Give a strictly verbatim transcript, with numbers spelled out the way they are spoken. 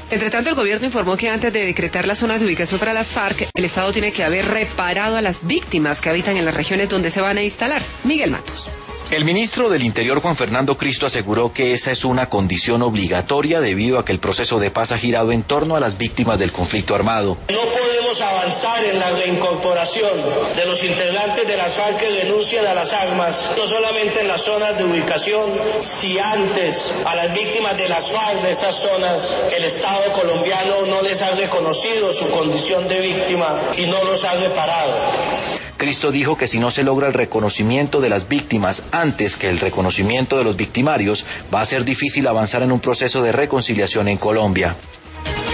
Entre tanto, el gobierno informó que antes de decretar las zonas de ubicación para las FARC, el Estado tiene que haber reparado a las víctimas que habitan en las regiones donde se van a instalar. Miguel Matos. El ministro del Interior, Juan Fernando Cristo, aseguró que esa es una condición obligatoria debido a que el proceso de paz ha girado en torno a las víctimas del conflicto armado. No podemos avanzar en la reincorporación de los integrantes de las FARC que renuncian a las armas, no solamente en las zonas de ubicación, si antes a las víctimas de las FARC de esas zonas el Estado colombiano no les ha reconocido su condición de víctima y no los ha reparado. Cristo dijo que si no se logra el reconocimiento de las víctimas antes que el reconocimiento de los victimarios, va a ser difícil avanzar en un proceso de reconciliación en Colombia.